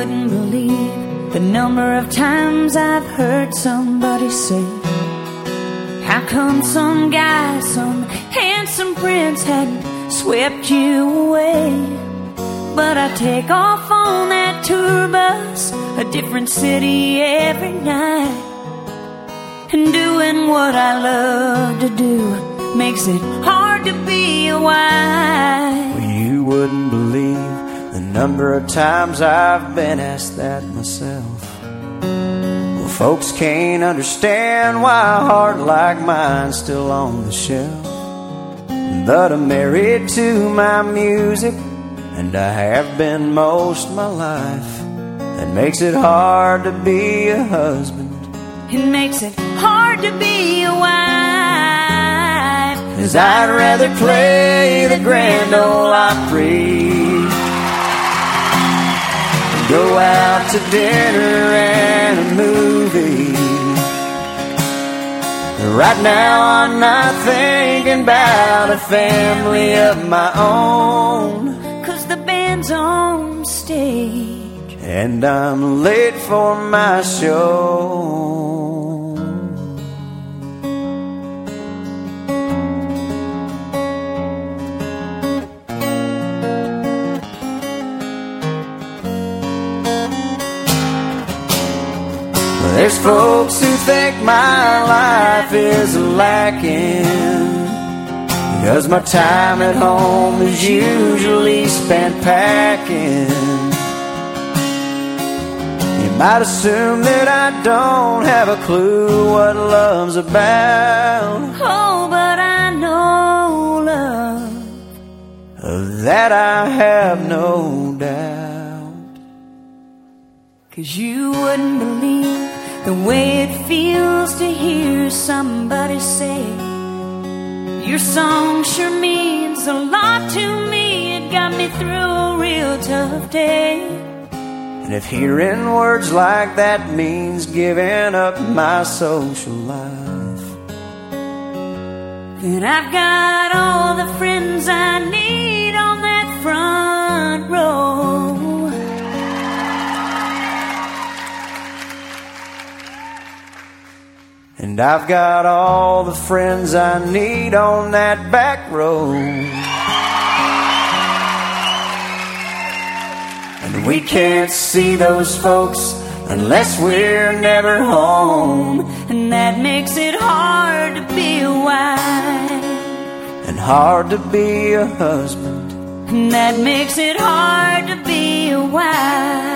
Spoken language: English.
wouldn't believe the number of times I've heard somebody say, how come some guy, some handsome prince hadn't swept you away? But I take off on that tour bus, a different city every night, and doing what I love to do makes it hard to be a wife. Well, you wouldn't believe the number of times I've been asked that myself. Well, folks can't understand why a heart like mine's still on the shelf. But I'm married to my music, and I have been most of my life. That makes it hard to be a husband. It makes it hard to be a wife. 'Cause I'd rather play the Grand Ole Opry, go out to dinner and a movie. Right now I'm not thinking about a family of my own, 'cause the band's on stage and I'm late for my show. There's folks who think my life is lacking, 'cause my time at home is usually spent packing. You might assume that I don't have a clue what love's about. Oh, but I know love, of that I have no doubt. 'Cause you wouldn't believe the way it feels to hear somebody say, your song sure means a lot to me. It got me through a real tough day. And if hearing words like that means giving up my social life, then I've got all the friends I need on that front row. and I've got all the friends I need on that back row. And we can't see those folks unless we're never home, and that makes it hard to be a wife, and hard to be a husband, and that makes it hard to be a wife.